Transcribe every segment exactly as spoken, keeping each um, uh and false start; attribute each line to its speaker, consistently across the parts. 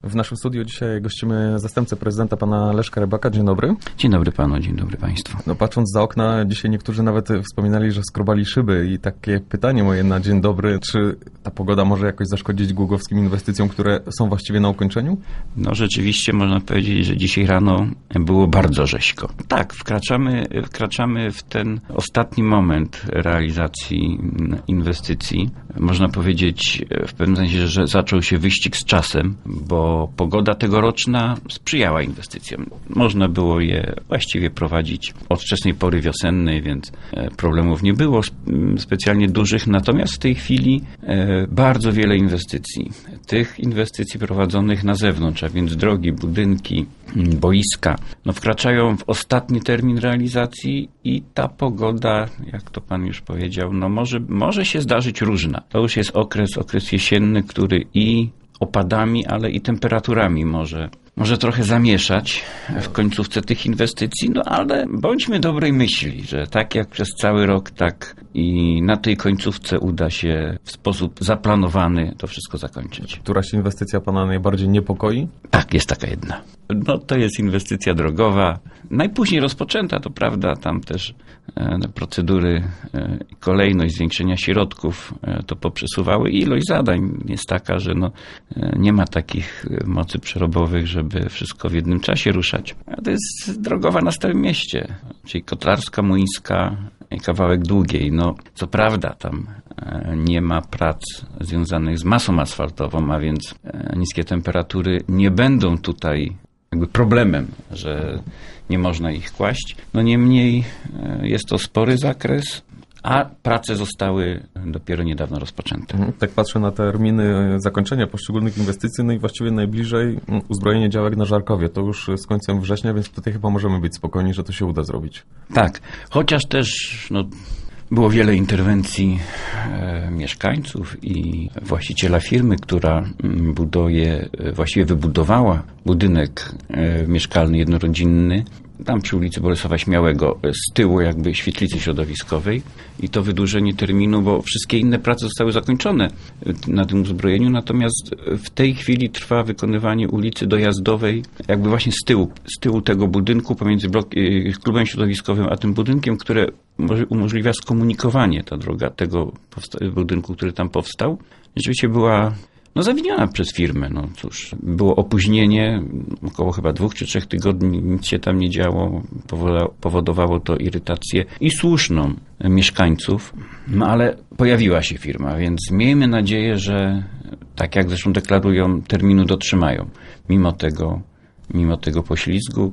Speaker 1: W naszym studiu dzisiaj gościmy zastępcę prezydenta, pana Leszka Rybaka. Dzień dobry.
Speaker 2: Dzień dobry panu, dzień dobry państwu.
Speaker 1: No, patrząc za okna, dzisiaj niektórzy nawet wspominali, że skrobali szyby i takie pytanie moje na dzień dobry, czy ta pogoda może jakoś zaszkodzić głogowskim inwestycjom, które są właściwie na ukończeniu?
Speaker 2: No rzeczywiście można powiedzieć, że dzisiaj rano było bardzo rzeźko. Tak, wkraczamy, wkraczamy w ten ostatni moment realizacji inwestycji. Można powiedzieć w pewnym sensie, że zaczął się wyścig z czasem, bo pogoda tegoroczna sprzyjała inwestycjom. Można było je właściwie prowadzić od wczesnej pory wiosennej, więc problemów nie było specjalnie dużych. Natomiast w tej chwili bardzo wiele inwestycji, tych inwestycji prowadzonych na zewnątrz, a więc drogi, budynki, boiska, no wkraczają w ostatni termin realizacji i ta pogoda, jak to pan już powiedział, no może, może się zdarzyć różna. To już jest okres, okres jesienny, który i opadami, ale i temperaturami może, może trochę zamieszać w końcówce tych inwestycji, no ale bądźmy dobrej myśli, że tak jak przez cały rok, tak i na tej końcówce uda się w sposób zaplanowany to wszystko zakończyć.
Speaker 1: Któraś inwestycja pana najbardziej niepokoi?
Speaker 2: Tak, jest taka jedna. No to jest inwestycja drogowa, najpóźniej rozpoczęta, to prawda, tam też e, procedury e, kolejność zwiększenia środków e, to poprzesuwały. Ilość zadań jest taka, że no, e, nie ma takich mocy przerobowych, żeby wszystko w jednym czasie ruszać. A to jest drogowa na Starym Mieście, czyli Kotlarska, Młyńska i kawałek Długiej. No co prawda tam e, nie ma prac związanych z masą asfaltową, a więc e, niskie temperatury nie będą tutaj jakby problemem, że nie można ich kłaść. No niemniej jest to spory zakres, a prace zostały dopiero niedawno rozpoczęte.
Speaker 1: Mhm. Tak patrzę na terminy zakończenia poszczególnych inwestycji, no i właściwie najbliżej uzbrojenie działek na Żarkowie. To już z końcem września, więc tutaj chyba możemy być spokojni, że to się uda zrobić.
Speaker 2: Tak, chociaż też no, było wiele interwencji e, mieszkańców i właściciela firmy, która buduje, właściwie wybudowała budynek e, mieszkalny jednorodzinny, tam przy ulicy Bolesława Śmiałego, z tyłu jakby świetlicy środowiskowej i to wydłużenie terminu, bo wszystkie inne prace zostały zakończone na tym uzbrojeniu, natomiast w tej chwili trwa wykonywanie ulicy Dojazdowej jakby właśnie z tyłu, z tyłu tego budynku pomiędzy blok, klubem środowiskowym a tym budynkiem, które umożliwia skomunikowanie ta droga tego budynku, który tam powstał. Rzeczywiście była no zawiniona przez firmę. No cóż, było opóźnienie, około chyba dwóch czy trzech tygodni, nic się tam nie działo, powodowało to irytację i słuszną mieszkańców, no ale pojawiła się firma, więc miejmy nadzieję, że tak jak zresztą deklarują, terminu dotrzymają, mimo tego, mimo tego poślizgu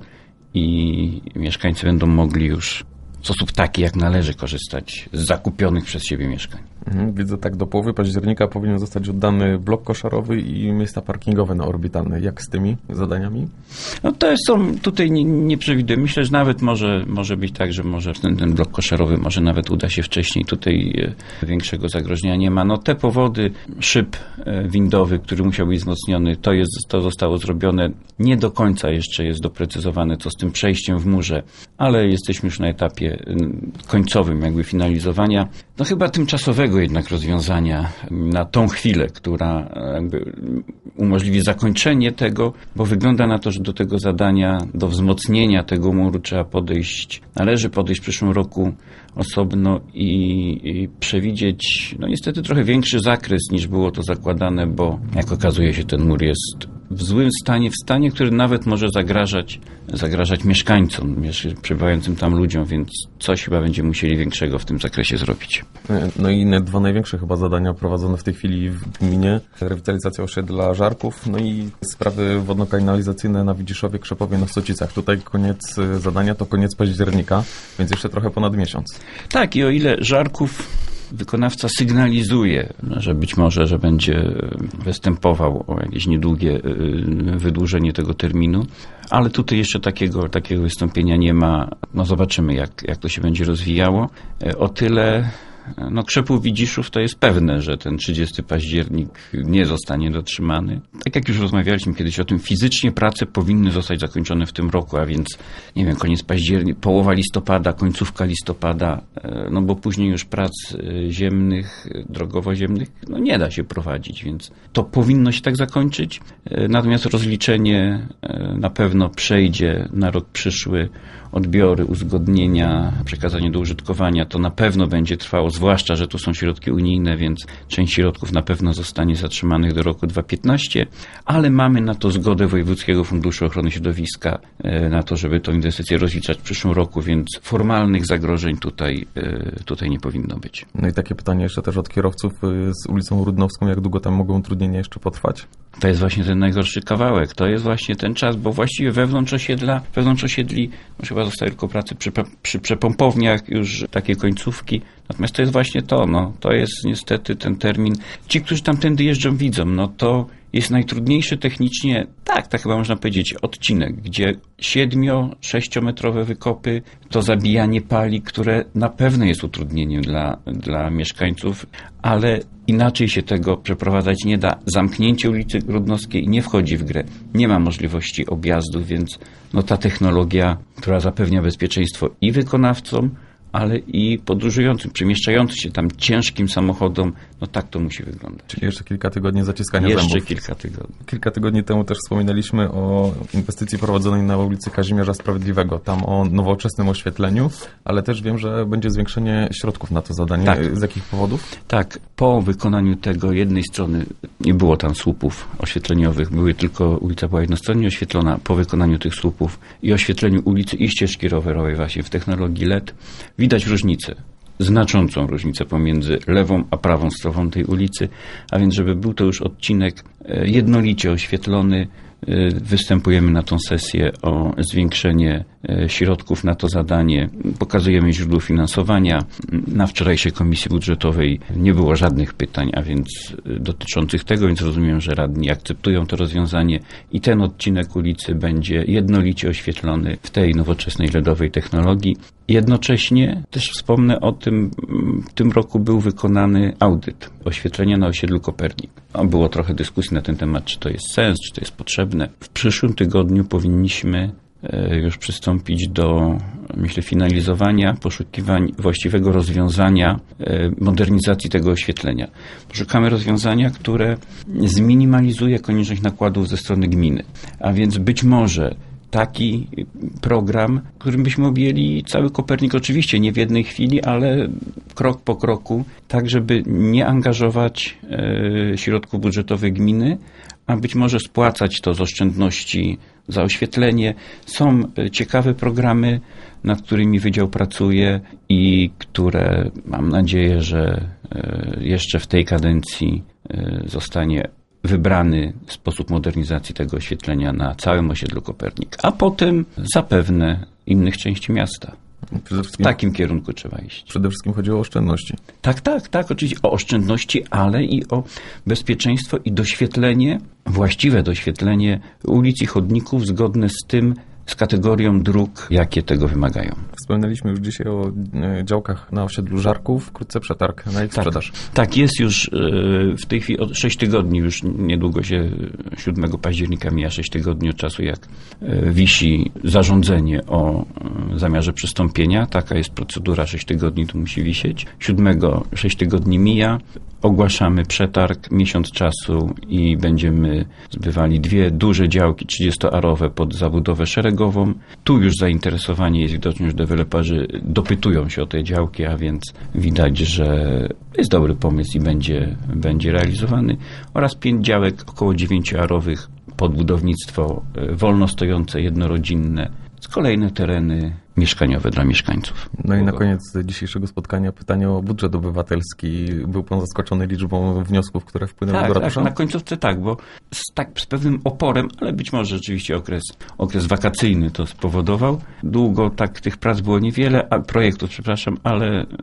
Speaker 2: i mieszkańcy będą mogli już w sposób taki, jak należy korzystać z zakupionych przez siebie mieszkań.
Speaker 1: Mhm, widzę, tak do połowy października powinien zostać oddany blok koszarowy i miejsca parkingowe na Orbitalnej. Jak z tymi zadaniami?
Speaker 2: No to są, tutaj nie, nie przewiduję. Myślę, że nawet może, może być tak, że może ten, ten blok koszarowy może nawet uda się wcześniej. Tutaj większego zagrożenia nie ma. No te powody, szyb windowy, który musiał być wzmocniony, to, jest, to zostało zrobione. Nie do końca jeszcze jest doprecyzowane, co z tym przejściem w murze, ale jesteśmy już na etapie końcowym jakby finalizowania. No chyba tymczasowego jednak rozwiązania na tą chwilę, która jakby umożliwi zakończenie tego, bo wygląda na to, że do tego zadania, do wzmocnienia tego muru trzeba podejść, należy podejść w przyszłym roku osobno i, i przewidzieć, no niestety trochę większy zakres niż było to zakładane, bo jak okazuje się, ten mur jest w złym stanie, w stanie, który nawet może zagrażać, zagrażać mieszkańcom, przebywającym tam ludziom, więc coś chyba będziemy musieli większego w tym zakresie zrobić.
Speaker 1: No i inne dwa największe chyba zadania prowadzone w tej chwili w gminie. Rewitalizacja osiedla Żarków, no i sprawy wodno-kanalizacyjne na Widziszowie, Krzepowie, na Socicach. Tutaj koniec zadania to koniec października, więc jeszcze trochę ponad miesiąc.
Speaker 2: Tak, i o ile Żarków wykonawca sygnalizuje, że być może, że będzie występował o jakieś niedługie wydłużenie tego terminu, ale tutaj jeszcze takiego, takiego wystąpienia nie ma. No zobaczymy, jak, jak to się będzie rozwijało. O tyle no Krzepów Widziszów to jest pewne, że ten trzydziestego października nie zostanie dotrzymany. Tak jak już rozmawialiśmy kiedyś o tym, fizycznie prace powinny zostać zakończone w tym roku, a więc, nie wiem, koniec października, połowa listopada, końcówka listopada, no bo później już prac ziemnych, drogowo-ziemnych, no nie da się prowadzić, więc to powinno się tak zakończyć. Natomiast rozliczenie na pewno przejdzie na rok przyszły, odbiory, uzgodnienia, przekazanie do użytkowania, to na pewno będzie trwało, zwłaszcza, że tu są środki unijne, więc część środków na pewno zostanie zatrzymanych do roku dwa tysiące piętnastego, ale mamy na to zgodę Wojewódzkiego Funduszu Ochrony Środowiska, na to, żeby tę inwestycję rozliczać w przyszłym roku, więc formalnych zagrożeń tutaj, tutaj nie powinno być.
Speaker 1: No i takie pytanie jeszcze też od kierowców z ulicą Rudnowską, jak długo tam mogą utrudnienia jeszcze potrwać?
Speaker 2: To jest właśnie ten najgorszy kawałek, to jest właśnie ten czas, bo właściwie wewnątrz osiedla, wewnątrz osiedli, może chyba zostały tylko prace przy, przy przepompowniach, już takie końcówki, natomiast to jest właśnie to, no, to jest niestety ten termin. Ci, którzy tamtędy jeżdżą, widzą, no to jest najtrudniejszy technicznie, tak, tak chyba można powiedzieć, odcinek, gdzie siedmio, sześciometrowe wykopy, to zabijanie pali, które na pewno jest utrudnieniem dla, dla mieszkańców, ale inaczej się tego przeprowadzać nie da. Zamknięcie ulicy Rudnowskiej nie wchodzi w grę. Nie ma możliwości objazdu, więc no ta technologia, która zapewnia bezpieczeństwo i wykonawcom, ale i podróżującym, przemieszczającym się tam ciężkim samochodom, no tak to musi wyglądać.
Speaker 1: Czyli jeszcze kilka tygodni zaciskania
Speaker 2: jeszcze
Speaker 1: zębów.
Speaker 2: Jeszcze kilka tygodni.
Speaker 1: Kilka tygodni temu też wspominaliśmy o inwestycji prowadzonej na ulicy Kazimierza Sprawiedliwego, tam o nowoczesnym oświetleniu, ale też wiem, że będzie zwiększenie środków na to zadanie.
Speaker 2: Tak.
Speaker 1: Z jakich powodów?
Speaker 2: Tak, po wykonaniu tego jednej strony nie było tam słupów oświetleniowych, były tylko, ulica była jednostronnie oświetlona, po wykonaniu tych słupów i oświetleniu ulicy i ścieżki rowerowej właśnie w technologii L E D widać różnicę, znaczącą różnicę pomiędzy lewą a prawą stroną tej ulicy, a więc żeby był to już odcinek jednolicie oświetlony, występujemy na tą sesję o zwiększenie środków na to zadanie. Pokazujemy źródło finansowania. Na wczorajszej komisji budżetowej nie było żadnych pytań, a więc dotyczących tego, więc rozumiem, że radni akceptują to rozwiązanie i ten odcinek ulicy będzie jednolicie oświetlony w tej nowoczesnej L E D owej technologii. Jednocześnie też wspomnę o tym, w tym roku był wykonany audyt oświetlenia na osiedlu Kopernik. Było trochę dyskusji na ten temat, czy to jest sens, czy to jest potrzebne. W przyszłym tygodniu powinniśmy już przystąpić do, myślę, finalizowania, poszukiwań właściwego rozwiązania modernizacji tego oświetlenia. Szukamy rozwiązania, które zminimalizuje konieczność nakładów ze strony gminy. A więc być może taki program, którym byśmy objęli cały Kopernik, oczywiście nie w jednej chwili, ale krok po kroku, tak żeby nie angażować e, środków budżetowych gminy, a być może spłacać to z oszczędności za oświetlenie. Są ciekawe programy, nad którymi Wydział pracuje i które mam nadzieję, że e, jeszcze w tej kadencji e, zostanie wybrany sposób modernizacji tego oświetlenia na całym osiedlu Kopernik, a potem zapewne innych części miasta. W takim kierunku trzeba iść.
Speaker 1: Przede wszystkim chodzi o oszczędności.
Speaker 2: Tak, tak, tak, oczywiście o oszczędności, ale i o bezpieczeństwo i doświetlenie, właściwe doświetlenie ulic i chodników zgodne z tym, z kategorią dróg, jakie tego wymagają.
Speaker 1: Wspomnieliśmy już dzisiaj o e, działkach na osiedlu Żarków, wkrótce przetarg na ich
Speaker 2: tak,
Speaker 1: sprzedaż.
Speaker 2: Tak, jest już e, w tej chwili od sześć tygodni, już niedługo się siódmego października mija sześć tygodni od czasu, jak e, wisi zarządzenie o e, zamiarze przystąpienia. Taka jest procedura, sześć tygodni tu musi wisieć. siódmego sześć tygodni mija. Ogłaszamy przetarg, miesiąc czasu i będziemy zbywali dwie duże działki trzydziestoarowe pod zabudowę szeregową. Tu już zainteresowanie jest widoczne, już deweloperzy dopytują się o te działki, a więc widać, że jest dobry pomysł i będzie, będzie realizowany. Oraz pięć działek około dziewięcioarowych pod budownictwo wolno stojące, jednorodzinne, z kolejne tereny mieszkaniowe dla mieszkańców.
Speaker 1: No i na koniec dzisiejszego spotkania pytanie o budżet obywatelski. Był pan zaskoczony liczbą wniosków, które wpłynęły
Speaker 2: tak,
Speaker 1: do ratusza?
Speaker 2: Tak, na końcówce tak, bo z, tak, z pewnym oporem, ale być może rzeczywiście okres, okres wakacyjny to spowodował. Długo tak tych prac było niewiele, a projektów, przepraszam, ale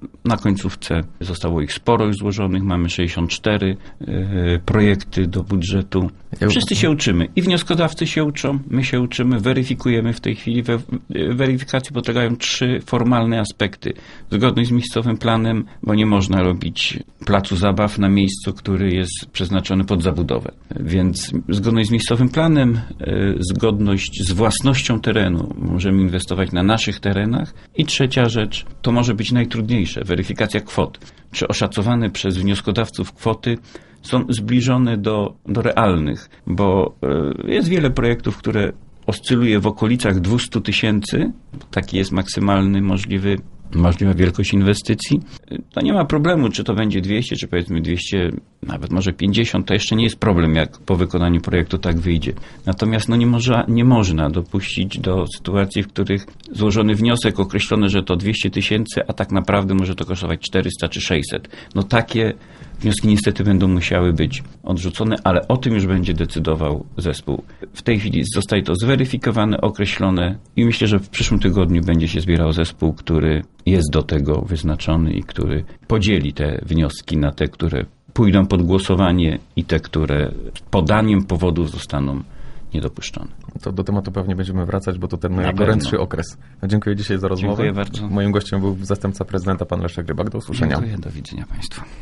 Speaker 2: Na końcówce zostało ich sporo już złożonych, mamy sześćdziesiąt cztery y, projekty do budżetu. Wszyscy się uczymy i wnioskodawcy się uczą, my się uczymy, weryfikujemy w tej chwili. We, weryfikacji podlegają trzy formalne aspekty. Zgodność z miejscowym planem, bo nie można robić placu zabaw na miejscu, który jest przeznaczony pod zabudowę. Więc zgodność z miejscowym planem, y, zgodność z własnością terenu. Możemy inwestować na naszych terenach. I trzecia rzecz, to może być najtrudniejsze, weryfikacja kwot. Czy oszacowane przez wnioskodawców kwoty są zbliżone do, do realnych, bo y, jest wiele projektów, które oscyluje w okolicach dwieście tysięcy, taki jest maksymalny możliwy, możliwa wielkość inwestycji. To nie ma problemu, czy to będzie dwieście, czy powiedzmy dwieście, nawet może pięćdziesiąt, to jeszcze nie jest problem, jak po wykonaniu projektu tak wyjdzie. Natomiast no nie, można, nie można dopuścić do sytuacji, w których złożony wniosek określony, że to dwieście tysięcy, a tak naprawdę może to kosztować czterysta czy sześćset. No takie wnioski niestety będą musiały być odrzucone, ale o tym już będzie decydował zespół. W tej chwili zostaje to zweryfikowane, określone i myślę, że w przyszłym tygodniu będzie się zbierał zespół, który jest do tego wyznaczony i który podzieli te wnioski na te, które pójdą pod głosowanie i te, które podaniem powodów zostaną niedopuszczone.
Speaker 1: To do tematu pewnie będziemy wracać, bo to ten
Speaker 2: Na
Speaker 1: najgorętszy
Speaker 2: pewno.
Speaker 1: okres. Dziękuję dzisiaj za rozmowę.
Speaker 2: Dziękuję bardzo.
Speaker 1: Moim gościem był zastępca prezydenta, pan Leszek Rybak. Do usłyszenia.
Speaker 2: Dziękuję, do widzenia Państwu.